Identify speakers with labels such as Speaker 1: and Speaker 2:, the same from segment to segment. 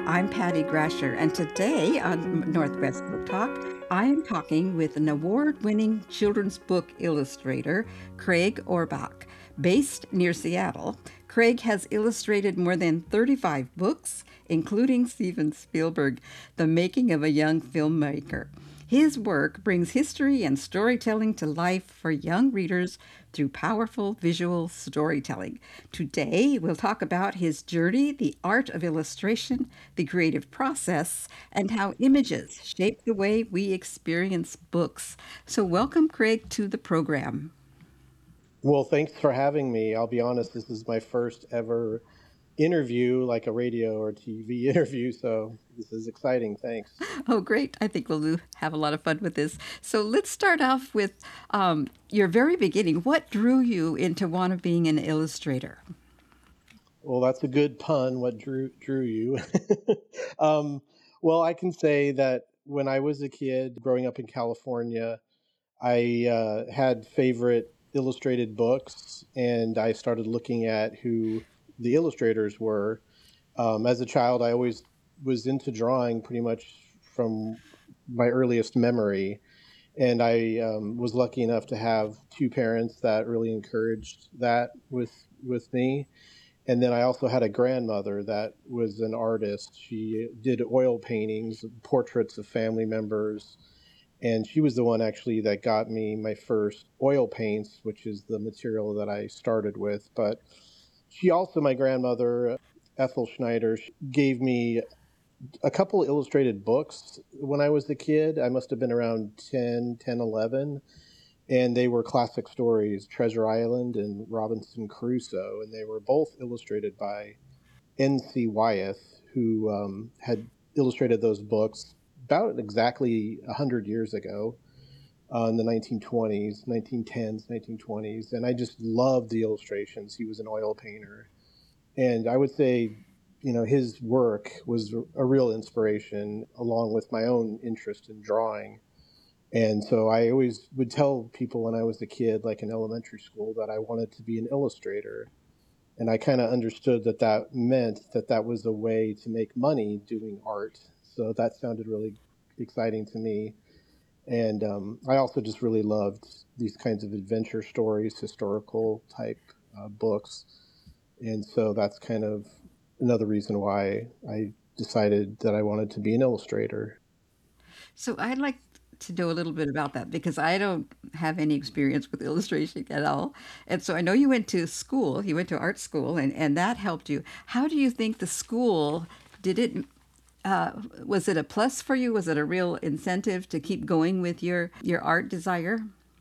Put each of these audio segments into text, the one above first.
Speaker 1: I'm Patty Grasher, and today on Northwest Book Talk, I am talking with an award winning children's book illustrator, Craig Orbach. Based near Seattle, Craig has illustrated more than 35 books, including Steven Spielberg, The Making of a Young Filmmaker. His work brings history and storytelling to life for young readers through powerful visual storytelling. Today, we'll talk about his journey, the art of illustration, the creative process, and how images shape the way we experience books. So, welcome, Craig, to the program.
Speaker 2: Well, thanks for having me. I'll be honest, this is my first ever interview, like a radio or TV interview, so this is exciting. Thanks.
Speaker 1: Oh, great. I think we'll have a lot of fun with this. So, let's start off with your very beginning. What drew you into want to being an illustrator?
Speaker 2: Well, that's a good pun. What drew you? um, well, I can say that when I was a kid growing up in California, I had favorite illustrated books, and I started looking at who the illustrators were. As a child, I always was into drawing pretty much from my earliest memory. And I was lucky enough to have two parents that really encouraged that with me. And then I also had a grandmother that was an artist. She did oil paintings, portraits of family members, and she was the one actually that got me my first oil paints, which is the material that I started with. But she also, my grandmother, Ethel Schneider, gave me a couple illustrated books when I was a kid. I must have been around 10, 11. And they were classic stories, Treasure Island and Robinson Crusoe. And they were both illustrated by N.C. Wyeth, who had illustrated those books about exactly 100 years ago in the 1920s, 1910s, 1920s. And I just loved the illustrations. He was an oil painter. And I would say, his work was a real inspiration along with my own interest in drawing. And so I always would tell people when I was a kid, like in elementary school, that I wanted to be an illustrator. And I kind of understood that that meant that that was a way to make money doing art. So that sounded really exciting to me. And I also just really loved these kinds of adventure stories, historical type books. And so that's kind of another reason why I decided that I wanted to be an illustrator.
Speaker 1: So I'd like to know a little bit about that because I don't have any experience with illustration at all. And so I know you went to school, you went to art school, and that helped you. How do you think the school did it? Was it a plus for you? Was it a real incentive to keep going with your art desire?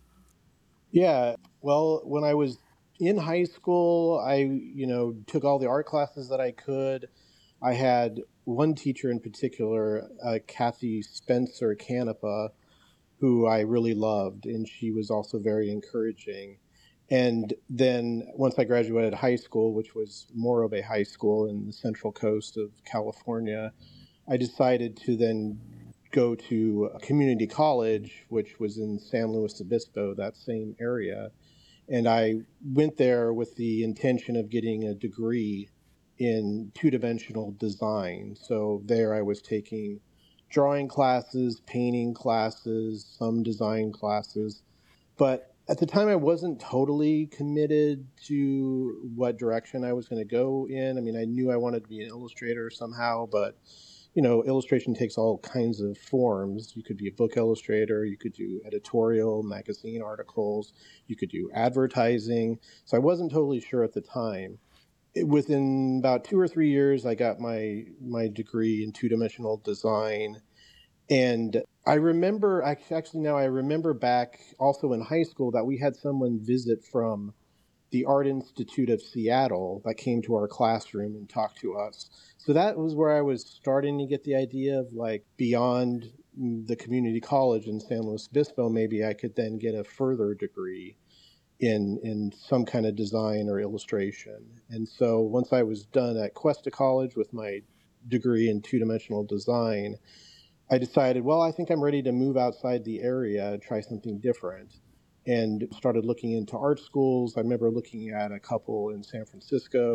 Speaker 2: Yeah, well, when I was in high school, I, took all the art classes that I could. I had one teacher in particular, Kathy Spencer Canepa, who I really loved, and she was also very encouraging. And then once I graduated high school, which was Morro Bay High School in the central coast of California, I decided to then go to a community college, which was in San Luis Obispo, that same area. And I went there with the intention of getting a degree in two dimensional design. So there I was taking drawing classes, painting classes, some design classes. But at the time, I wasn't totally committed to what direction I was going to go in. I mean, I knew I wanted to be an illustrator somehow, but illustration takes all kinds of forms. You could be a book illustrator, you could do editorial, magazine articles, you could do advertising. So I wasn't totally sure at the time. Within about 2 or 3 years, I got my degree in two dimensional design, and I remember actually now I remember back also in high school that we had someone visit from the Art Institute of Seattle that came to our classroom and talked to us. So that was where I was starting to get the idea of like beyond the community college in San Luis Obispo, maybe I could then get a further degree in some kind of design or illustration. And so once I was done at Cuesta College with my degree in two-dimensional design, I decided, well, I think I'm ready to move outside the area, try something different, and started looking into art schools. I remember looking at a couple in San Francisco,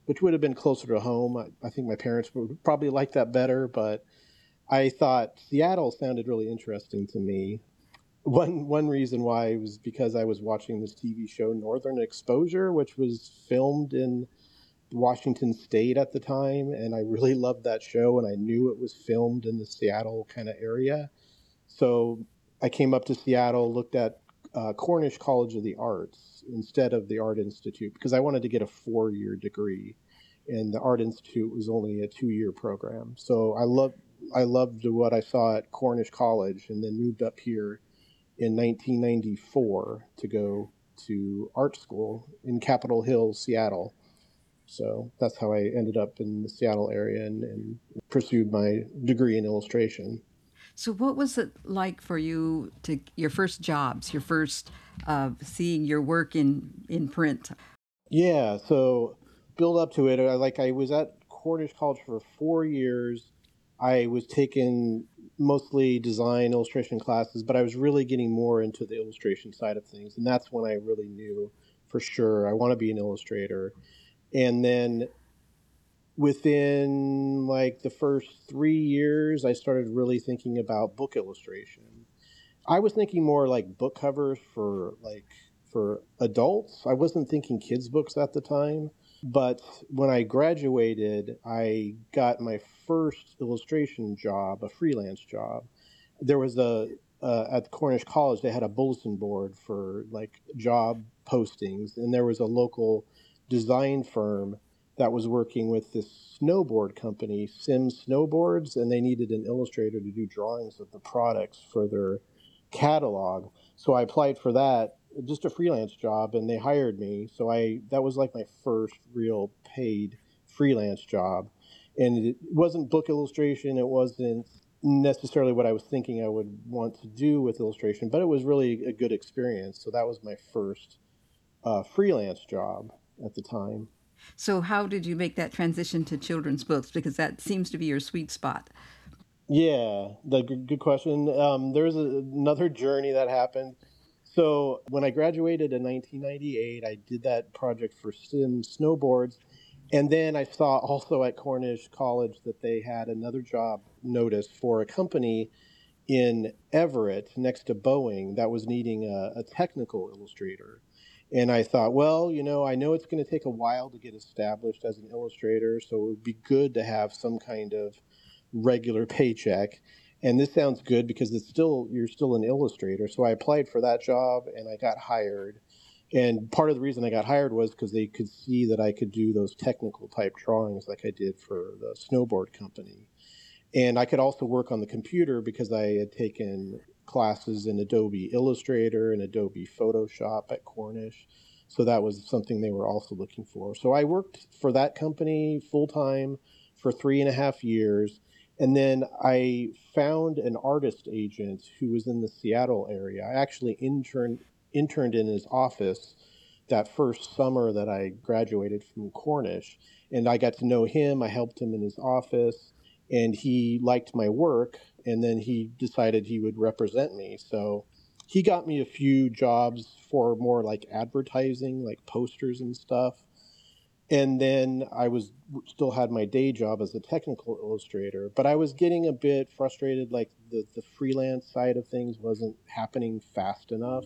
Speaker 2: which would have been closer to home. I think my parents would probably like that better, but I thought Seattle sounded really interesting to me. One reason why was because I was watching this TV show Northern Exposure, which was filmed in Washington State at the time, and I really loved that show, and I knew it was filmed in the Seattle kind of area. So I came up to Seattle, looked at Cornish College of the Arts instead of the Art Institute because I wanted to get a 4-year degree, and the Art Institute was only a 2-year program. So I loved what I saw at Cornish College, and then moved up here in 1994 to go to art school in Capitol Hill, Seattle. So that's how I ended up in the Seattle area and pursued my degree in illustration.
Speaker 1: So, what was it like for you to your first jobs, your first seeing your work in print?
Speaker 2: Yeah, so build up to it. I was at Cornish College for 4 years. I was taking mostly design illustration classes, but I was really getting more into the illustration side of things, and that's when I really knew for sure I want to be an illustrator. And then within like the first 3 years, I started really thinking about book illustration. I was thinking more like book covers for adults. I wasn't thinking kids books at the time. But when I graduated, I got my first illustration job, a freelance job. There was a At Cornish College, they had a bulletin board for like job postings, and there was a local design firm that was working with this snowboard company, Sims Snowboards, and they needed an illustrator to do drawings of the products for their catalog. So I applied for that, just a freelance job, and they hired me. So I that was like my first real paid freelance job. And it wasn't book illustration, it wasn't necessarily what I was thinking I would want to do with illustration, but it was really a good experience. So that was my first freelance job at the time.
Speaker 1: So, how did you make that transition to children's books? Because that seems to be your sweet spot.
Speaker 2: Yeah, good question. Another journey that happened. So when I graduated in 1998, I did that project for Sim Snowboards, and then I saw also at Cornish College that they had another job notice for a company in Everett next to Boeing that was needing a technical illustrator. And I thought, well, I know it's going to take a while to get established as an illustrator, so it would be good to have some kind of regular paycheck. And this sounds good because you're still an illustrator. So I applied for that job and I got hired. And part of the reason I got hired was because they could see that I could do those technical type drawings like I did for the snowboard company. And I could also work on the computer because I had taken classes in Adobe Illustrator and Adobe Photoshop at Cornish. So that was something they were also looking for. So I worked for that company full time for 3.5 years. And then I found an artist agent who was in the Seattle area. I actually interned in his office that first summer that I graduated from Cornish. And I got to know him. I helped him in his office and he liked my work, and then he decided he would represent me. So he got me a few jobs for more like advertising, like posters and stuff. And then I was still had my day job as a technical illustrator, but I was getting a bit frustrated, like the freelance side of things wasn't happening fast enough.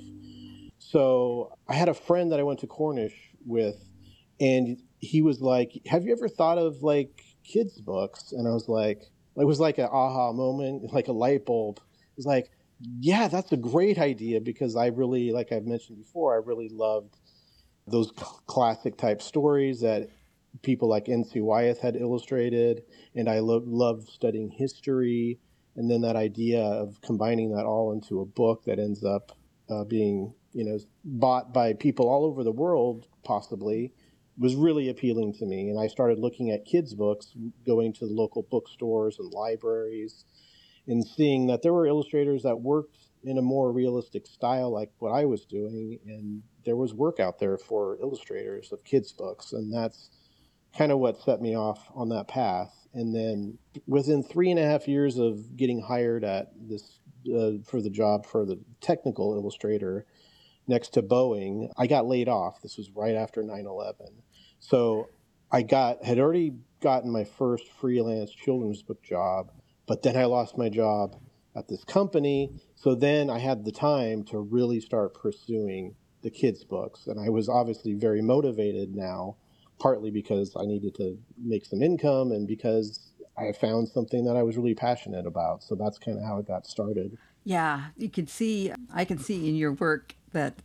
Speaker 2: So I had a friend that I went to Cornish with, and he was like, "Have you ever thought of like kids' books?" And I was like, it was like an aha moment, like a light bulb. It was like, "Yeah, that's a great idea," because I really, like I've mentioned before, I really loved those classic type stories that people like N.C. Wyeth had illustrated, and I loved studying history, and then that idea of combining that all into a book that ends up being bought by people all over the world possibly was really appealing to me. And I started looking at kids books, going to the local bookstores and libraries, and seeing that there were illustrators that worked in a more realistic style like what I was doing, and there was work out there for illustrators of kids books, and that's kind of what set me off on that path. And then within 3.5 years of getting hired at this for the job for the technical illustrator next to Boeing, I got laid off. This was right after 9/11. So had already gotten my first freelance children's book job, but then I lost my job at this company. So then I had the time to really start pursuing the kids' books. And I was obviously very motivated now, partly because I needed to make some income and because I found something that I was really passionate about. So that's kind of how it got started.
Speaker 1: Yeah, you can see, I can see in your work that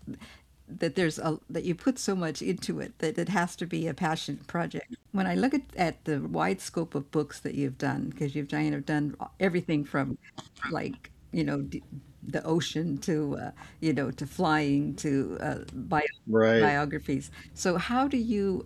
Speaker 1: that you put so much into it that it has to be a passion project. When I look at the wide scope of books that you've done, because you've done everything from like, the ocean to, to flying to
Speaker 2: Right.
Speaker 1: biographies. So how do you,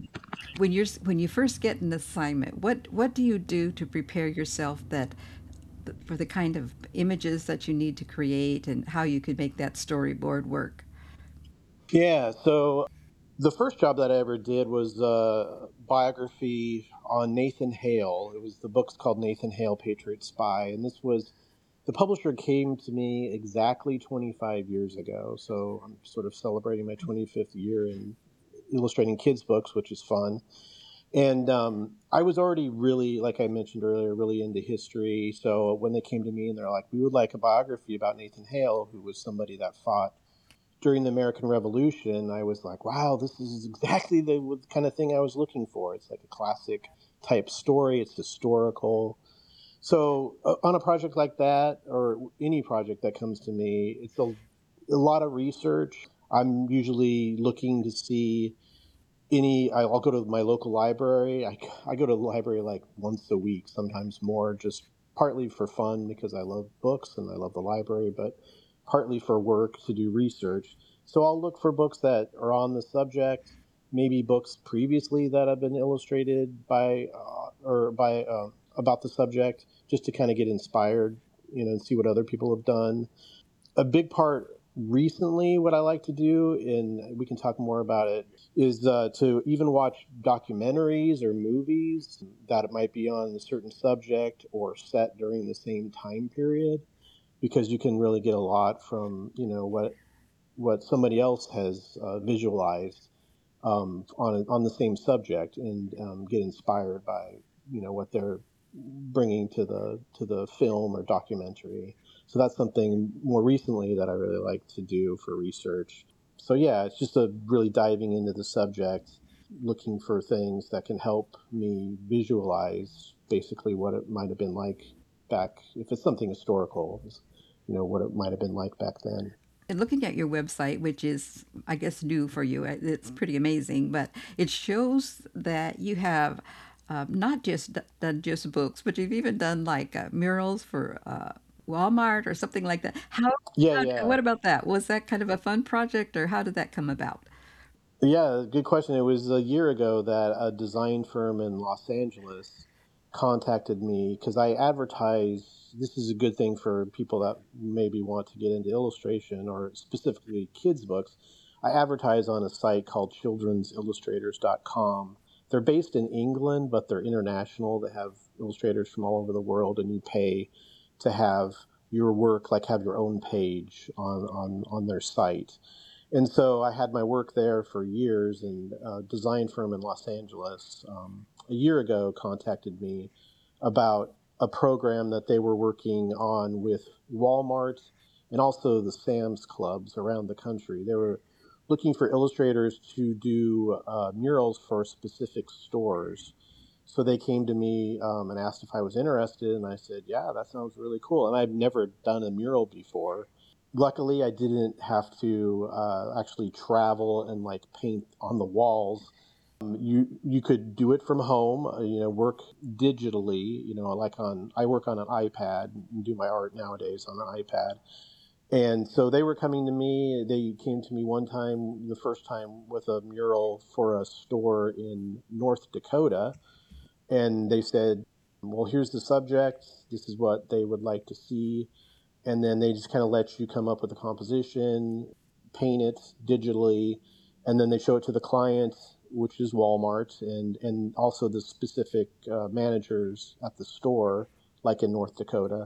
Speaker 1: when you first get an assignment, what do you do to prepare yourself that for the kind of images that you need to create and how you could make that storyboard work?
Speaker 2: Yeah. So the first job that I ever did was a biography on Nathan Hale. It was the book's called Nathan Hale, Patriot Spy, and this was the publisher came to me exactly 25 years ago. So I'm sort of celebrating my 25th year in illustrating kids' books, which is fun. And I was already really, like I mentioned earlier, really into history. So when they came to me and they're like, "We would like a biography about Nathan Hale, who was somebody that fought during the American Revolution," I was like, wow, this is exactly the kind of thing I was looking for. It's like a classic type story, it's historical. So, on a project like that, or any project that comes to me, it's a lot of research. I'm usually looking to see I'll go to my local library. I go to the library like once a week, sometimes more, just partly for fun because I love books and I love the library, but partly for work to do research. So I'll look for books that are on the subject, maybe books previously that have been illustrated about the subject, just to kind of get inspired, and see what other people have done. A big part recently, what I like to do, and we can talk more about it, is to even watch documentaries or movies that it might be on a certain subject or set during the same time period, because you can really get a lot from what somebody else has visualized on the same subject, and get inspired by what they're bringing to the film or documentary. So that's something more recently that I really like to do for research. So yeah, it's just a really diving into the subject, looking for things that can help me visualize basically what it might have been like back, if it's something historical, what it might have been like back then.
Speaker 1: And looking at your website, which is, I guess, new for you, it's pretty amazing, but it shows that you have not just done just books, but you've even done like murals for Walmart or something like that.
Speaker 2: Yeah, yeah.
Speaker 1: What about that? Was that kind of a fun project, or how did that come about?
Speaker 2: Yeah, good question. It was a year ago that a design firm in Los Angeles contacted me because I advertise. This is a good thing for people that maybe want to get into illustration or specifically kids' books. I advertise on a site called childrensillustrators.com. They're based in England, but they're international. They have illustrators from all over the world, and you pay to have your work, like have your own page on their site. And so I had my work there for years, and a design firm in Los Angeles a year ago contacted me about a program that they were working on with Walmart and also the Sam's Clubs around the country. They were looking for illustrators to do murals for specific stores. So they came to me and asked if I was interested, and I said, "Yeah, that sounds really cool." And I've never done a mural before. Luckily, I didn't have to actually travel and like paint on the walls. You could do it from home, work digitally. Like I work on an iPad and do my art nowadays on an iPad. And so they were coming to me. They came to me one time, the first time, with a mural for a store in North Dakota, and they said, "Well, here's the subject. This is what they would like to see." And then they just kind of let you come up with a composition, paint it digitally, and then they show it to the client, which is Walmart, and also the specific managers at the store, like in North Dakota.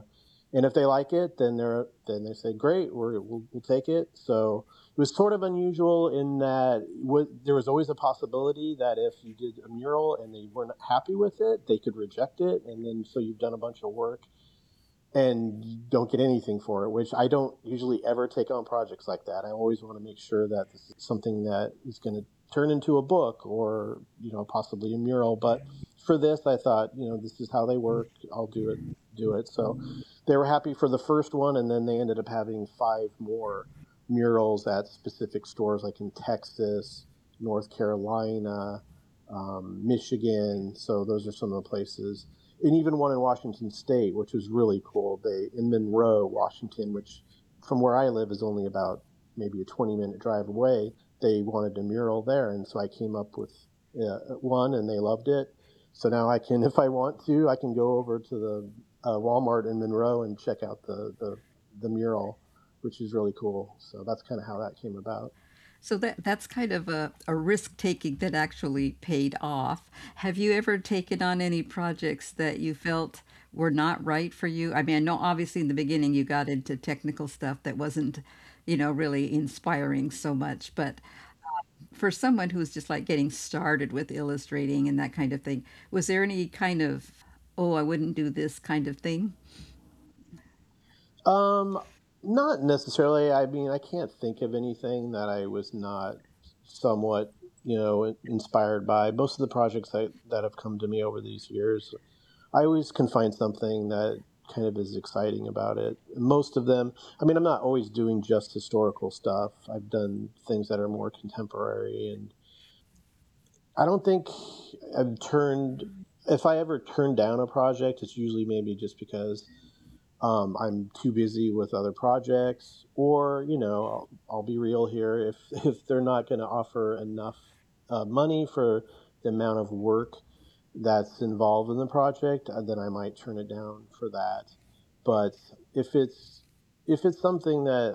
Speaker 2: And if they like it, then they say, "Great, we'll take it." So it was sort of unusual in that there was always a possibility that if you did a mural and they weren't happy with it, they could reject it, and then so you've done a bunch of work and you don't get anything for it, which I don't usually ever take on projects like that. I always want to make sure that this is something that is going to turn into a book or, possibly a mural. But for this, I thought, this is how they work. I'll do it. So they were happy for the first one, and then they ended up having 5 more murals at specific stores, like in Texas, North Carolina, Michigan. So those are some of the places, and even one in Washington State, which was really cool. They in Monroe, Washington, which from where I live is only about maybe a 20-minute drive away. They wanted a mural there, and so I came up with one, and they loved it. So now I can, if I want to, I can go over to the Walmart in Monroe and check out the mural, which is really cool. So that's kind of how that came about.
Speaker 1: So that's kind of a risk taking that actually paid off. Have you ever taken on any projects that you felt were not right for you? I mean, I know obviously in the beginning you got into technical stuff that wasn't, really inspiring so much, but for someone who's just like getting started with illustrating and that kind of thing, was there any kind of, oh, I wouldn't do this kind of thing?
Speaker 2: Um, Not necessarily. I mean, I can't think of anything that I was not somewhat, inspired by. Most of the projects that have come to me over these years, I always can find something that kind of is exciting about it. Most of them, I mean, I'm not always doing just historical stuff. I've done things that are more contemporary, and I don't think I've turned. If I ever turn down a project, it's usually maybe just because I'm too busy with other projects, or I'll be real here. If if they're not going to offer enough money for the amount of work that's involved in the project, then I might turn it down for that. But if it's if it's something that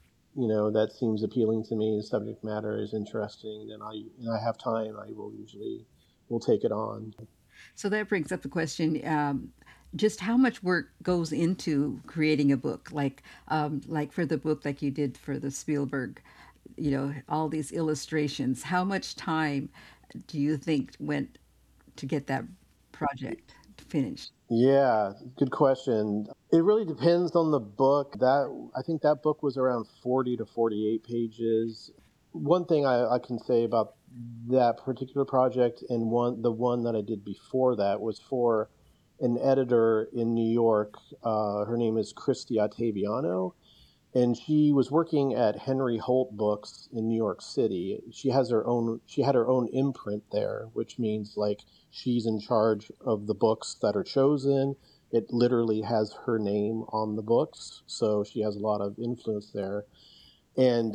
Speaker 2: that seems appealing to me, the subject matter is interesting, then I have time, I will take it on.
Speaker 1: So that brings up the question, just how much work goes into creating a book, like for the book like you did for the Spielberg, all these illustrations. How much time do you think went to get that project finished?
Speaker 2: Yeah, good question. It really depends on the book. That I think that book was around 40 to 48 pages. One thing I can say about that particular project, and the one that I did before that, was for an editor in New York. Her name is Christy Ottaviano, and she was working at Henry Holt Books in New York City. She had her own imprint there, which means like she's in charge of the books that are chosen. It literally has her name on the books, so she has a lot of influence there. And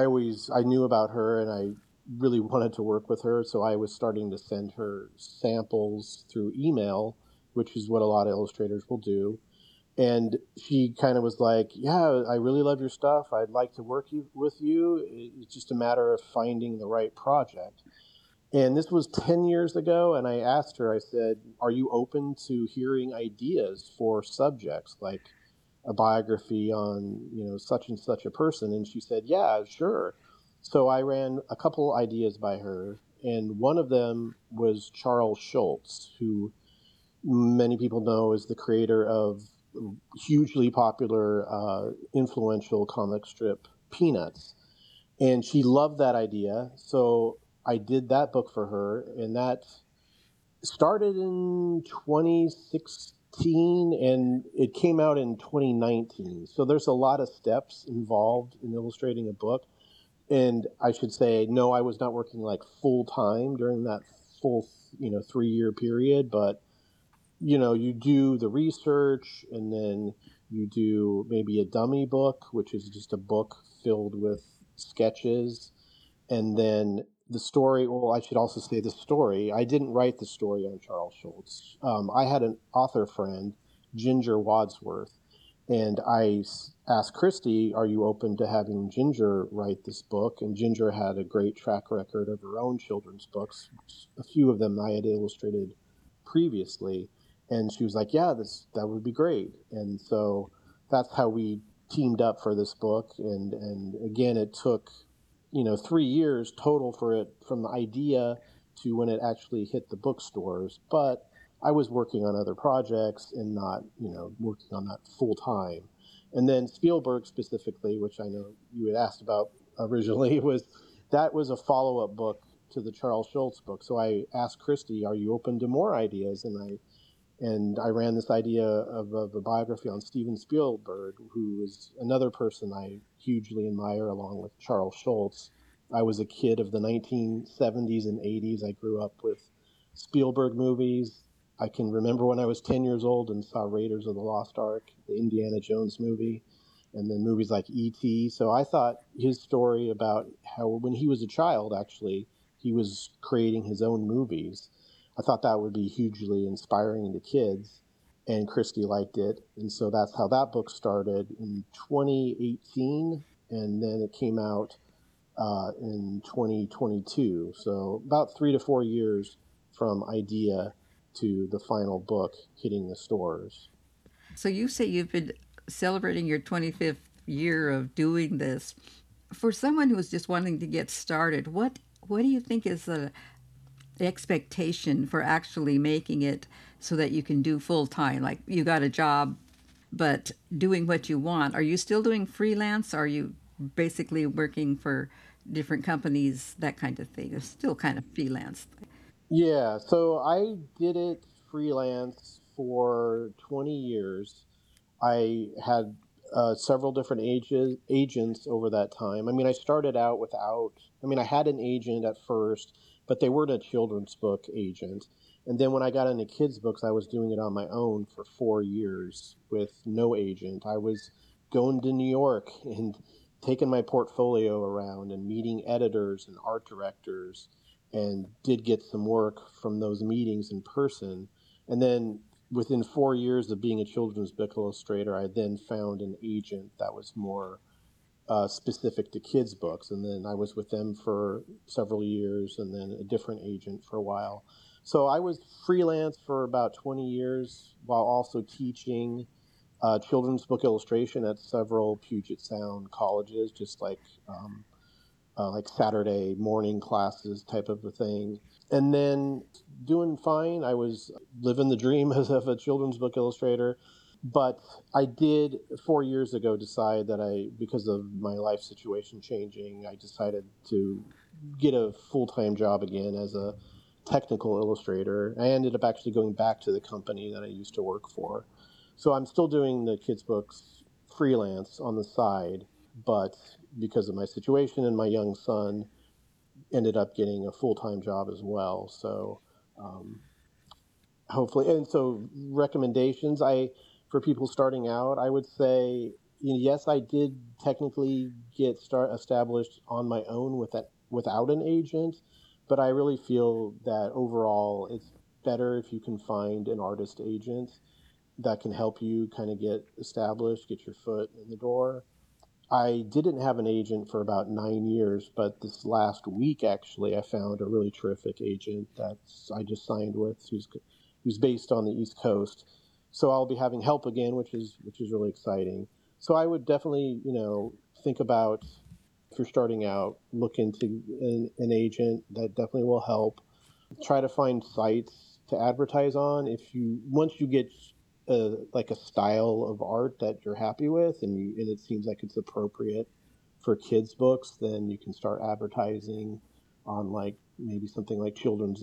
Speaker 2: I knew about her, and I really wanted to work with her, so I was starting to send her samples through email, which is what a lot of illustrators will do. And she kind of was like, "Yeah, I really love your stuff. I'd like to with you. It's just a matter of finding the right project." And this was 10 years ago. And I asked her, I said, "Are you open to hearing ideas for subjects like a biography on, such and such a person?" And she said, "Yeah, sure." So I ran a couple ideas by her. And one of them was Charles Schulz, who many people know is the creator of hugely popular, influential comic strip Peanuts. And she loved that idea. So I did that book for her, and that started in 2016 and it came out in 2019. So there's a lot of steps involved in illustrating a book. And I should say, no, I was not working like full time during that full, 3-year period, but you do the research, and then you do maybe a dummy book, which is just a book filled with sketches. And then the story, well, I should also say the story. I didn't write the story on Charles Schultz. I had an author friend, Ginger Wadsworth, and asked Christy, "Are you open to having Ginger write this book?" And Ginger had a great track record of her own children's books, a few of them I had illustrated previously. And she was like, "Yeah, that would be great." And so that's how we teamed up for this book. And again, it took 3 years total for it from the idea to when it actually hit the bookstores. But I was working on other projects and not working on that full time. And then Spielberg specifically, which I know you had asked about originally, was a follow up book to the Charles Schultz book. So I asked Christy, "Are you open to more ideas?" And I ran this idea of a biography on Steven Spielberg, who is another person I hugely admire, along with Charles Schultz. I was a kid of the 1970s and 80s. I grew up with Spielberg movies. I can remember when I was 10 years old and saw Raiders of the Lost Ark, the Indiana Jones movie, and then movies like E.T. So I thought his story about how when he was a child, actually, he was creating his own movies. I thought that would be hugely inspiring to kids, and Christy liked it. And so that's how that book started in 2018, and then it came out in 2022. So about 3 to 4 years from idea to the final book hitting the stores.
Speaker 1: So you say you've been celebrating your 25th year of doing this. For someone who's just wanting to get started, what do you think is the expectation for actually making it so that you can do full time? Like you got a job, but doing what you want. Are you still doing freelance? Are you basically working for different companies, that kind of thing? It's still kind of freelance.
Speaker 2: Yeah, so I did it freelance for 20 years. I had several different agents over that time. I mean, I started out without, I mean, I had an agent at first, but they weren't a children's book agent. And then when I got into kids' books, I was doing it on my own for 4 years with no agent. I was going to New York and taking my portfolio around and meeting editors and art directors, and did get some work from those meetings in person. And then within 4 years of being a children's book illustrator, I then found an agent that was more specific to kids' books. And then I was with them for several years and then a different agent for a while. So I was freelance for about 20 years while also teaching children's book illustration at several Puget Sound colleges, just like Saturday morning classes type of a thing. And then doing fine. I was living the dream as of a children's book illustrator. But I did 4 years ago decide that because of my life situation changing, I decided to get a full time job again as a technical illustrator. I ended up actually going back to the company that I used to work for. So I'm still doing the kids' books freelance on the side, but because of my situation and my young son, ended up getting a full time job as well. So um, hopefully, and so recommendations, I for people starting out, I would say, yes, I did technically get start established on my own without an agent, but I really feel that overall it's better if you can find an artist agent that can help you kind of get established, get your foot in the door. I didn't have an agent for about 9 years, but this last week, actually, I found a really terrific agent that I just signed with, who's based on the East Coast. So I'll be having help again, which is really exciting. So I would definitely, think about, if you're starting out, look into an agent. That definitely will help. Try to find sites to advertise on. If you once you get like a style of art that you're happy with, and it seems like it's appropriate for kids books, then you can start advertising on, like, maybe something like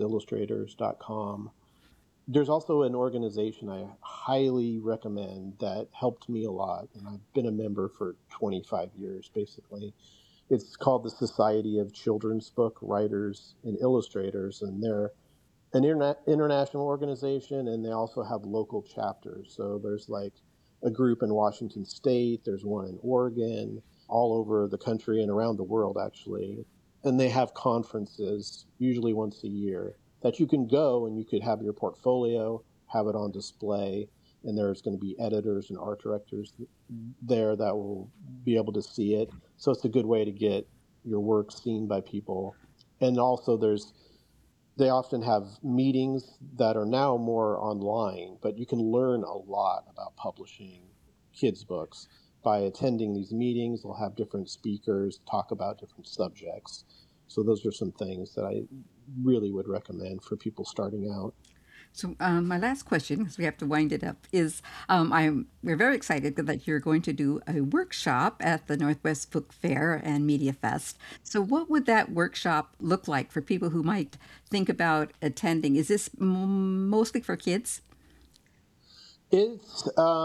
Speaker 2: children'sillustrators.com. There's also an organization I highly recommend that helped me a lot, and I've been a member for 25 years basically. It's called the Society of Children's Book Writers and Illustrators, and they're an international organization, and they also have local chapters. So there's like a group in Washington State, there's one in Oregon, all over the country and around the world, actually. And they have conferences, usually once a year, that you can go and you could have your portfolio, have it on display, and there's going to be editors and art directors there that will be able to see it. So it's a good way to get your work seen by people. And also, they often have meetings that are now more online, but you can learn a lot about publishing kids' books. By attending these meetings, they'll have different speakers talk about different subjects. So those are some things that I really would recommend for people starting out.
Speaker 1: So my last question, because we have to wind it up, is we're very excited that you're going to do a workshop at the Northwest Book Fair and Media Fest. So what would that workshop look like for people who might think about attending? Is this mostly for kids?
Speaker 2: It's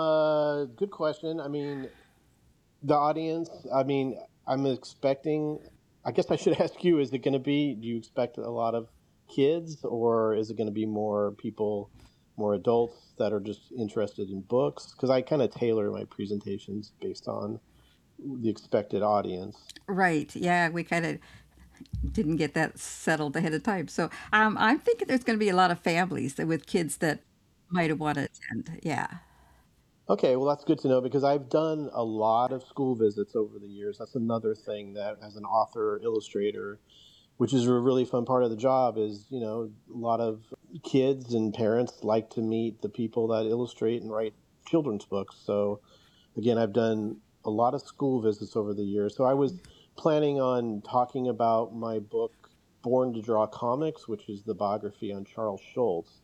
Speaker 2: a good question. I mean, the audience, I mean, I'm expecting, I guess I should ask you, is it going to be, do you expect a lot of kids, or is it going to be more people, more adults that are just interested in books? Because I kind of tailor my presentations based on the expected audience.
Speaker 1: Right. Yeah, we kind of didn't get that settled ahead of time. So I'm thinking there's going to be a lot of families with kids that might want to attend. Yeah.
Speaker 2: Okay, well, that's good to know because I've done a lot of school visits over the years. That's another thing that, as an author, illustrator, which is a really fun part of the job, is, a lot of kids and parents like to meet the people that illustrate and write children's books. So, again, I've done a lot of school visits over the years. So I was planning on talking about my book, Born to Draw Comics, which is the biography on Charles Schulz,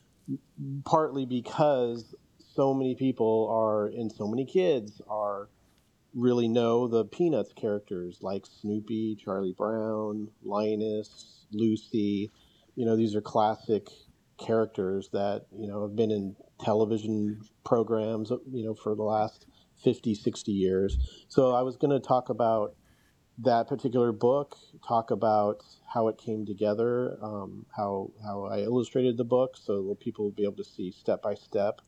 Speaker 2: partly because so many people are, and so many kids are, really know the Peanuts characters like Snoopy, Charlie Brown, Linus, Lucy. These are classic characters that, have been in television programs, for the last 50, 60 years. So I was going to talk about that particular book, talk about how it came together, how I illustrated the book, so people will be able to see step by step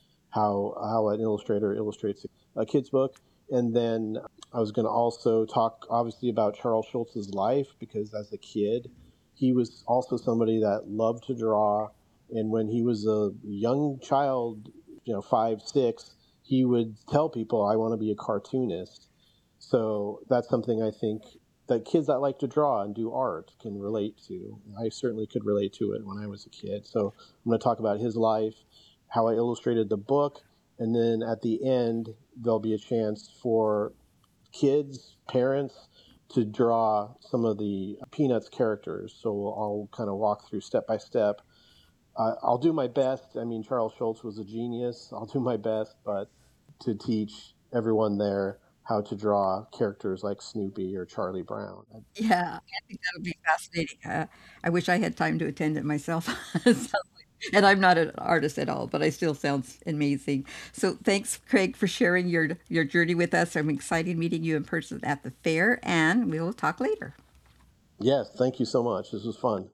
Speaker 2: how an illustrator illustrates a kid's book. And then I was going to also talk, obviously, about Charles Schulz's life, because as a kid, he was also somebody that loved to draw. And when he was a young child, 5, 6, he would tell people, I want to be a cartoonist. So that's something I think that kids that like to draw and do art can relate to. I certainly could relate to it when I was a kid. So I'm going to talk about his life, how I illustrated the book, and then at the end, there'll be a chance for kids, parents, to draw some of the Peanuts characters. So I'll kind of walk through step by step. I'll do my best. I mean, Charles Schulz was a genius. I'll do my best, but to teach everyone there how to draw characters like Snoopy or Charlie Brown.
Speaker 1: Yeah, I think that would be fascinating. I wish I had time to attend it myself. So, and I'm not an artist at all, but I still sounds amazing. So thanks, Craig, for sharing your journey with us. I'm excited meeting you in person at the fair, and we will talk later.
Speaker 2: Yes, thank you so much. This was fun.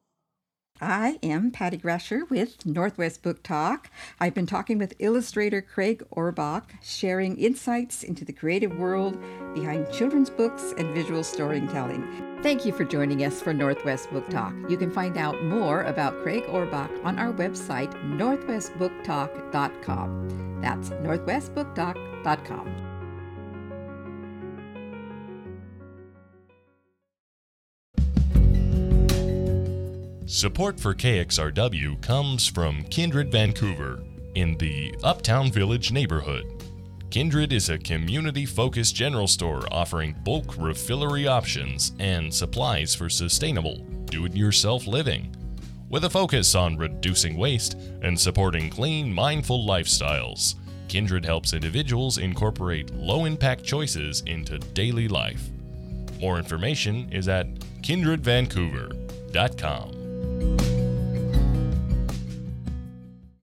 Speaker 1: I am Patty Grasher with Northwest Book Talk. I've been talking with illustrator Craig Orbach, sharing insights into the creative world behind children's books and visual storytelling. Thank you for joining us for Northwest Book Talk. You can find out more about Craig Orbach on our website, northwestbooktalk.com. That's northwestbooktalk.com.
Speaker 3: Support for KXRW comes from Kindred Vancouver in the Uptown Village neighborhood. Kindred is a community-focused general store offering bulk refillery options and supplies for sustainable, do-it-yourself living. With a focus on reducing waste and supporting clean, mindful lifestyles, Kindred helps individuals incorporate low-impact choices into daily life. More information is at kindredvancouver.com.